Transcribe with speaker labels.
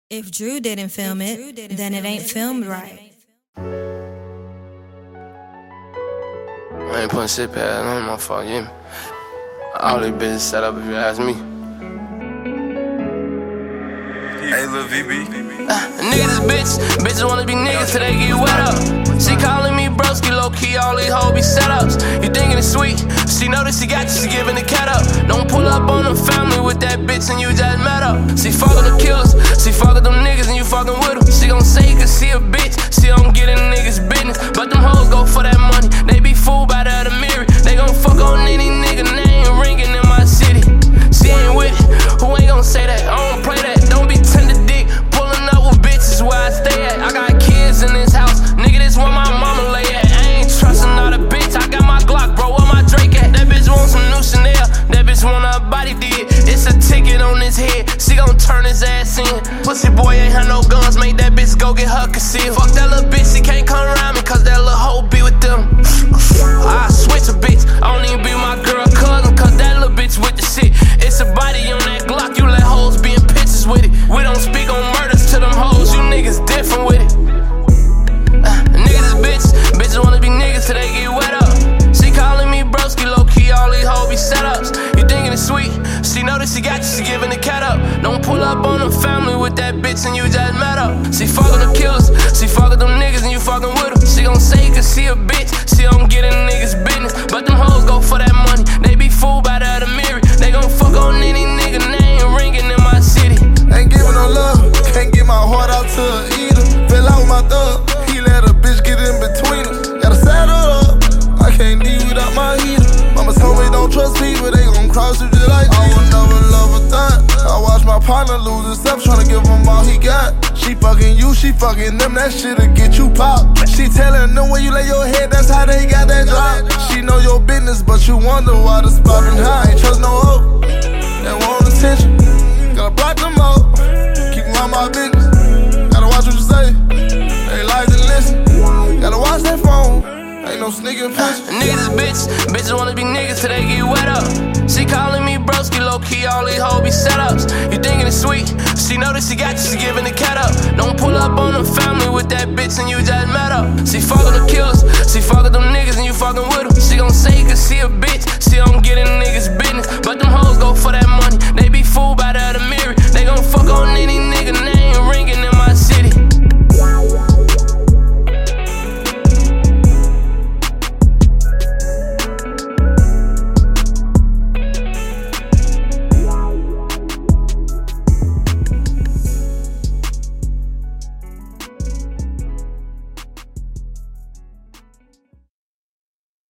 Speaker 1: If Drew didn't film it, then it ain't filmed right.
Speaker 2: I ain't putting shit past none of my fault, you hear me? All these bitches set up if you ask me.
Speaker 3: Hey, Lil VB.
Speaker 2: Niggas bitches wanna be niggas till they get wet up. She calling me broski, low key, all these hoes be setups. You thinking it's sweet? She know that she got you, she giving the cat up. Don't pull up on the family with that bitch and you just met up. She fuckin' them killers, she fuckin' them niggas and you fuckin' with them. She gon' say cause she a bitch, she don't get in niggas' business. But them hoes go for that money, they be fooled by that Amiri. They gon' fuck on any nigga name ringing in my city. She ain't with it, who ain't gon' say that? I don't play that, don't be tender dick. Pulling up with bitches where I stay at. I got kids in this house, nigga, this where my mama lay at. I ain't trusting all the bitch, I got my Glock, bro, where my Drake at? That bitch want some new Chanel, that bitch want her body did. It's a ticket on his head, she gon' turn his ass in. Pussy boy ain't had no guns, make that bitch go get her concealed. Fuck that little bitch, she can't come around me, cause that little hoe be with them. I switch a bitch, I don't even be my girl cousin, cause that little bitch with the shit. It's a body on that Glock, you let hoes be in pictures with it. We don't speak on murders to them hoes, you niggas different with it. Niggas bitches wanna be niggas till they get wet up. She calling me broski, low key, all these hoes be setups. You thinking it's sweet? She know that she got you, she giving the cat up. Don't pull up on the family with that bitch and you just met up. She fuckin' them killers, she fuckin' them niggas and you fuckin' with them. She gon' say cause she a bitch, she don't get in niggas' business. But them hoes go for that money, they be fooled by that Amiri. They gon' fuck on any nigga name ringing in my city.
Speaker 3: Ain't giving no love, can't get my heart out to her either. Fell out with my thug, he let a bitch get in between us. Gotta saddle up, I can't leave without my heater. Mama told me don't trust people, they gon' cross you just like I would never love a thought. I watch my partner lose himself, tryna give him all he got. She fucking you, she fucking them, that shit'll get you popped. She telling them where you lay your head, that's how they got that drop. She know your business, but you wonder why the spot been high. Ain't trust no hoe, they want attention. Gotta block them out, keep them on my business. Gotta watch what you say, they like to listen. Gotta watch that phone, ain't no sneaking push.
Speaker 2: Niggas bitches wanna be niggas till they get wet up. She calling me broski, low key, all these hoes be setups. You thinking it's sweet? She know that she got you, she giving the cat up. Don't pull up on the family with that bitch and you just met up. She fuckin' them killers, she fuckin' them niggas and you fuckin' with them. She gon' say cause she a bitch, she don't get in niggas' business. But them hoes go for that money,